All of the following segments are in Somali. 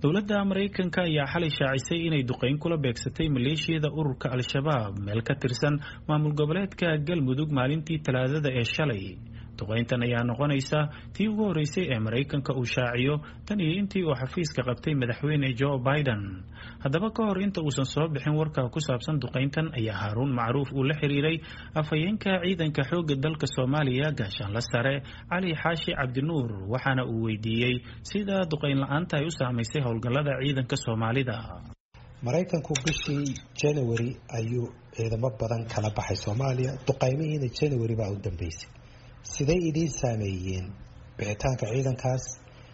dowladda Mareykanka ayaa xalay shaacisay inay duqeyn kula beegsatay maleeshiyada ururka Al-Shabaab meel ka tirsan maamul goboleedka Galmudug maalintii Talaadada ee shalay. duqeyntan ayaa noqonaysa tii ugu horeysay ee Mareykanka uu shaaciyo tan iyo intii uu xafiiska qabtay madaxweyne Joe Biden. haddaba ka hor inta uusan soo bixin warka ku saabsan duqeyntan ayaa Haruun Macruuf uu la xiriiray afhayeenka ciidanka xoogga dalka Soomaaliya gaashaanle sare Cali Xaashi Cabdinuur waxaana uu weydiiyey sida duqeyn la'aanta ay u saameysay howlgallada ciidanka Soomaalida. Mareykanku bishii January ayuu ciidamo badan kala baxay Soomaaliya, duqeymihiina January baa u dambeysay. sidee idin saameeyeen bixitaanka ciidankaas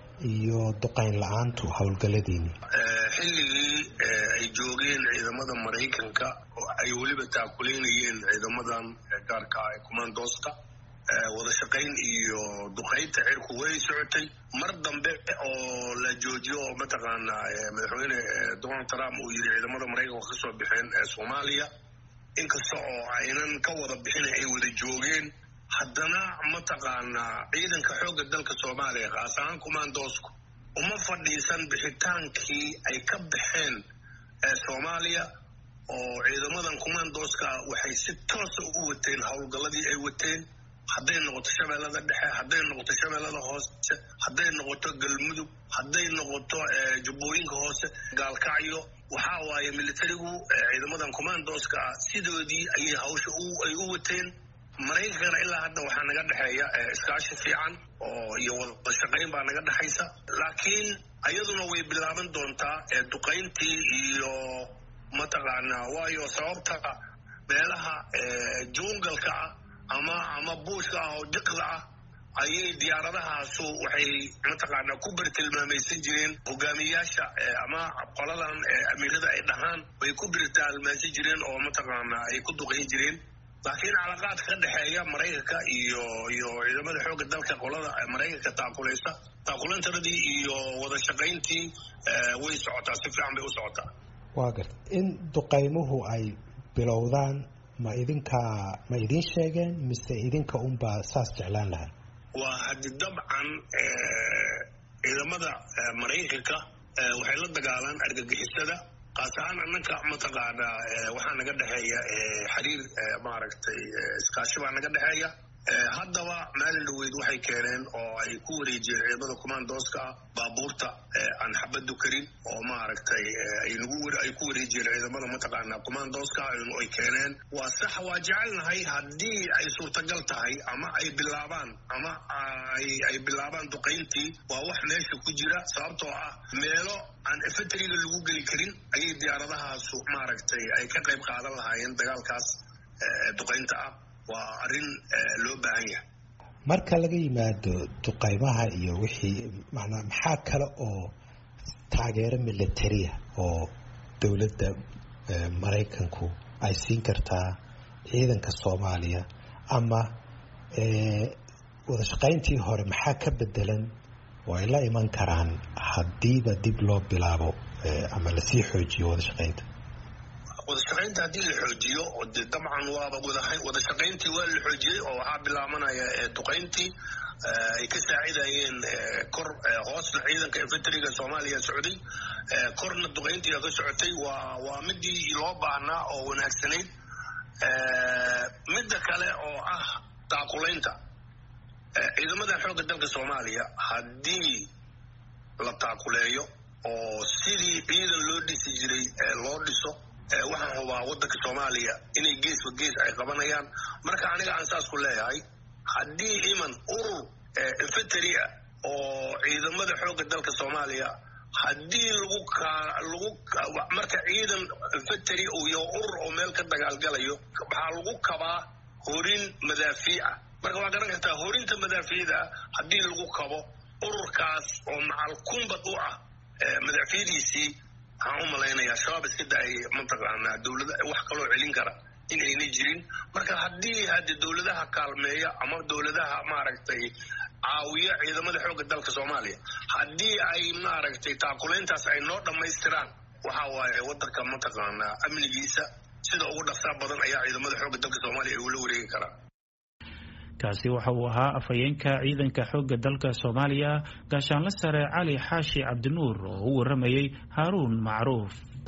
iyo duqeyn la'aantu howlgalladiina? xilligii ay joogeen ciidamada Mareykanka oo ay waliba taakuleynayeen ciidamadan gaarka ah ee commandosta wada shaqeyn iyo duqeynta cirku way socotay. mar dambe oo la joojiyo mataqaana madaxweyne Donald Trump uu yiri ciidamada Mareykanka ka soo bixeen Soomaaliya, inkasta oo aynan ka wada bixin ay wada joogeen, haddana mataqaana ciidanka xoogga dalka Soomaaliya qaas ahaan commandosku uma fadhiisan bixitaankii ay ka baxeen Soomaaliya, oo ciidamadan commandoska waxay si toos ah u wateen howlgalladii ay wateen, hadday noqoto Shabeellada Dhexe, hadday noqoto Shabeellada Hoose, hadday noqoto Galmudug, hadday noqoto Jubbooyinka Hoose, Gaalkacyo. waxaa waaye militarigu ciidamadan commandoska sidoodii ayay hawsha ay u wateen. Mareykankana ilaa hadda waxaa naga dhexeeya iskaashi fiican oo iyo wada shaqeyn baa naga dhexaysa, laakiin ayaduna way bilaaban doontaa duqeyntii iyo mataqaana waayo sababta meelaha jungalka ah ama buushka ah oo jiqda ah ayay diyaaradahaasu waxay mataqaana ku bartilmaamaysan jireen hogaamiyayaasha ama qoladan amiirada ay dhahaan way ku bartilmaamaysan jireen oo mataqaana ay ku duqeyn jireen. laakiin calaqaadka ka dhexeeya Mareykanka iyo ciidamada xoogga dalka qolada Mareykanka taakulantaradii iyo wada shaqeyntii way socotaa, si fiican bay u socotaa. waa gartay in duqeymuhu ay bilowdaan ma idin sheegeen mise idinka unbaa saas jeclaan lahaa? waa haddi dabcan ciidamada Mareykanka waxay la dagaalaan argagixisada, qaas ahaan annaka mataqaana waxaa naga dhexeeya xiriir maaragtay iskaashi baa naga dhexeeya. haddaba maalin dhaweyd waxay keeneen oo ay ku wareejiyeen ciidamada commandoska baabuurta aan xabadu karin oo maaragtay ay ku wareejiyeen ciidamada mataqaana commandoska ay keeneen. waa sax, waa jecelnahay haddii ay suurtagal tahay ama ay bilaabaan duqeyntii, waa wax meesha ku jira, sababtoo ah meelo aan infantryga lagu geli karin ayay diyaaradahaasu maaragtay ay ka qayb qaadan lahaayeen dagaalkaas duqeynta ah. waa arrin loo baahan yahay. marka laga yimaado duqeymaha iyo wixii maxaa kale oo taageero militariya oo dowladda Mareykanku ay siin kartaa ciidanka Soomaaliya, ama wada shaqeyntii hore maxaa ka bedelan oo ay la iman karaan haddiiba dib loo bilaabo ama lasii xoojiyo wada shaqeynta? wada shaqeynta haddii la xoojiyo dabcan waaba wada shaqeyntii waa la xoojiyey oo waxaa bilaabanaya duqeyntii ay ka saacidayeen kor hoosna ciidanka infantryga Soomaaliya socday, korna duqeyntii ka socotay. waa midii loo baahnaa oo wanaagsanayd. midda kale oo ah taakuleynta ciidamada xoogga dalka Soomaaliya, haddii la taakuleeyo oo sidii ciidan loo dhisi jiray loo dhiso, waxaan hubaa waddanka Soomaaliya inay geesba gees ay qabanayaan. marka aniga aan saas ku leeyahay, haddii iman urur infantry oo ciidamada xoogga dalka Soomaaliya, haddii marka ciidan infantry iyo urur oo meel ka dagaalgalayo waxaa lagu kabaa horin madaafiica. marka waa garan kartaa horinta madaafiicda haddii lagu kabo ururkaas oo macal kumbad u ah madaafiicdiisii, waxaan u malaynayaa shabaab iska daay mataqaana dowladda wax kaloo celin kara in ayna jirin. marka haddii dowladaha kaalmeeya ama dowladaha maaragtay caawiya ciidamada xoogga dalka Soomaaliya, haddii ay maaragtay taakuleyntaas ay noo dhammaystiraan, waxaa waaye waddanka mataqaana amnigiisa sida ugu dhaqsaa badan ayaa ciidamada xoogga dalka Soomaaliya ay ula wareegi karaan. kaasi waxa uu ahaa afhayeenka ciidanka xoogga dalka Soomaaliya gaashaanle sare Cali Xaashi Cabdinuur oo u waramayay Haruun Macruuf.